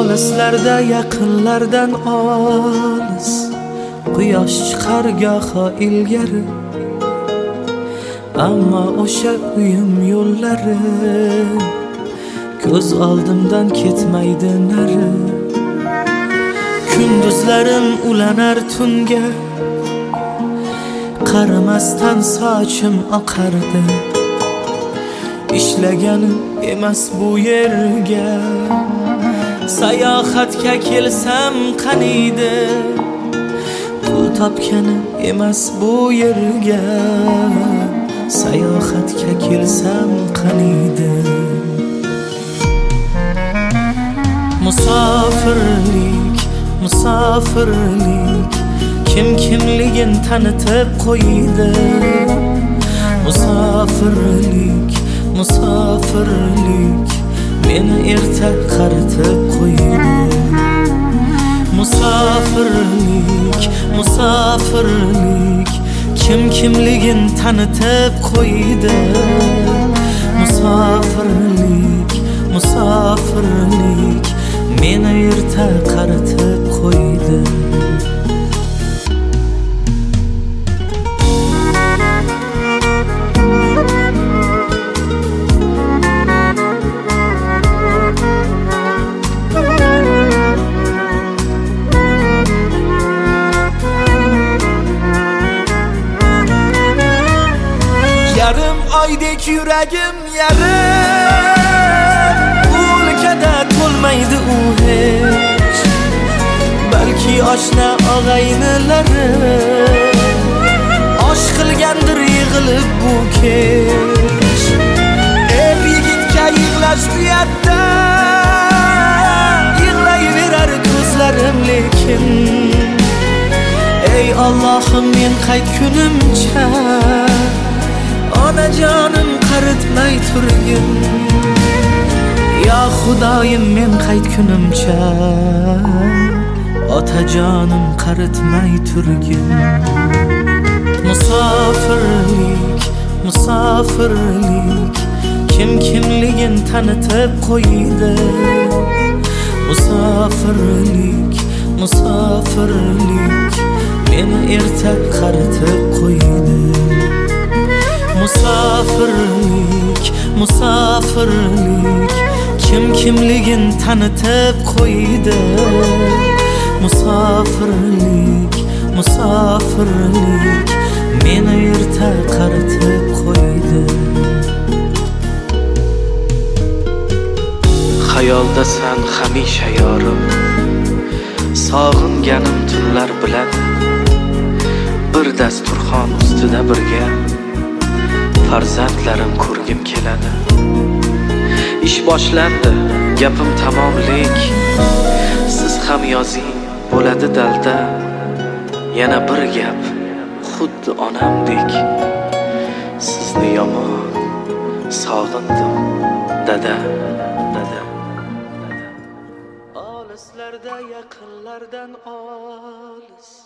olislarda yaqinlardan olis quyosh chiqar goho ilgari, ammo o'sha uyim yo'llari ko'z oldimdan ketmaydi nari. Kunduzlarim ulanar tunga, qaramasdan sochim oqardi. Ishlaganim emas bu yerga, sayohatga kelsam qaniydi. Pul topganim emas bu yerga, sayohatga kelsam qaniydi. Musofirlik, musofirlik, kim kimligin tanitib qo'ydi. Musofirlik, musofirlik, meni erta qaritib qo'ydi. Musofirlik, musofirlik, kim kimligin tanitib qo'ydi. Musofirlik, musofirlik, meni erta qaritib qo'ydi. Yarım oydek yuragim yarim, o'lkada to'lmaydi u hech. Balki oshna og'aynilari osh qilgandir yig'ilib bu kech. Er yigitga yig'lash uyatda, yig'layverar ko'zlarim lekin. Ey Allohim, men qaytgunimcha onajonim qaritmay turgin. Ya Xudoyim, men qaytgunimcha otajonim qaritmay turgin. Musofirlik, musofirlik, kim kimligin tanitib qo'ydi. Musofirlik, musofirlik, meni erta qaritib qo'ydi. Musofirlik, musofirlik, kim kimligin tanitib qo'ydi. Musofirlik, musofirlik, meni erta qaritib qo'ydi. Xayoldasan hamisha yorim, sog'inganim tunlar bilan. Bir dasturxon ustida birga farzandlarim ko'rgim keladi. Ish boshlandi, gapim tamomlik. Siz ham yozing, bo'ladi dalda. Yana bir gap, xuddi onamdek. Sizni yomon sog'indim, dada, dada. Olislarda yaqinlardan olis